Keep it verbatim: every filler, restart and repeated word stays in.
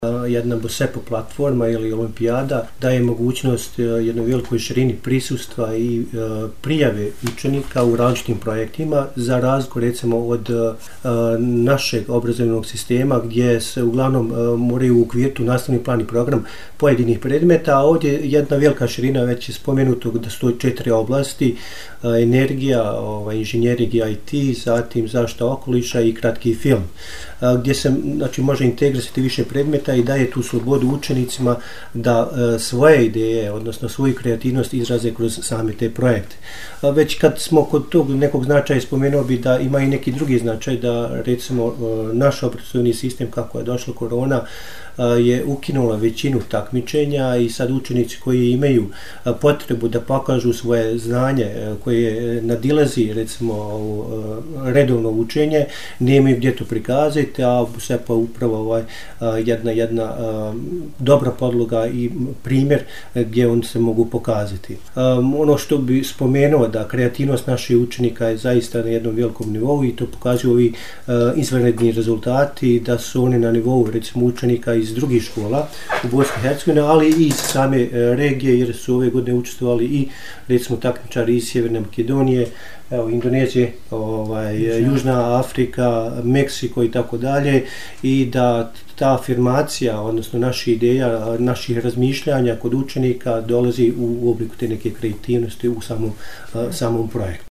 Jedna BOSEPO platforma ili olimpijada daje mogućnost jednoj velikoj širini prisustva i prijave učenika u različitim projektima, za razliku recimo od našeg obrazovnog sistema gdje se uglavnom moraju uokviriti u nastavni plan i program pojedinih predmeta, a ovdje jedna velika širina, već je spomenuto da su to četiri oblasti: energija, inženjerija i te, zatim zaštita okoliša i kratki film, gdje se znači, može integrisati više predmeta i daje tu slobodu učenicima da e, svoje ideje, odnosno svoju kreativnost izraze kroz same te projekte. A već kad smo kod tog nekog značaja, spomenuo bi da ima i neki drugi značaj, da recimo e, naš obrazovni sistem, kako je došla korona, je ukinula većinu takmičenja i sad učenici koji imaju potrebu da pokažu svoje znanje koje nadilazi recimo redovno učenje, nemaju gdje to prikazati, a BOSEPO upravo ovaj, jedna, jedna dobra podloga i primjer gdje oni se mogu pokazati. Ono što bi spomenuo, da kreativnost naših učenika je zaista na jednom velikom nivou i to pokazuju ovi izvanredni rezultati, da su oni na nivou recimo učenika iz drugih škola u Bosni i Hercegovini, ali i iz same regije, jer su ove godine učestvovali i recimo takmičari iz Sjeverne Makedonije, evo, Indonezije, ovaj, Južna Afrika, Meksiko i tako dalje, i da ta afirmacija, odnosno naših ideja, naših razmišljanja kod učenika dolazi u obliku te neke kreativnosti u samom, samom projektu.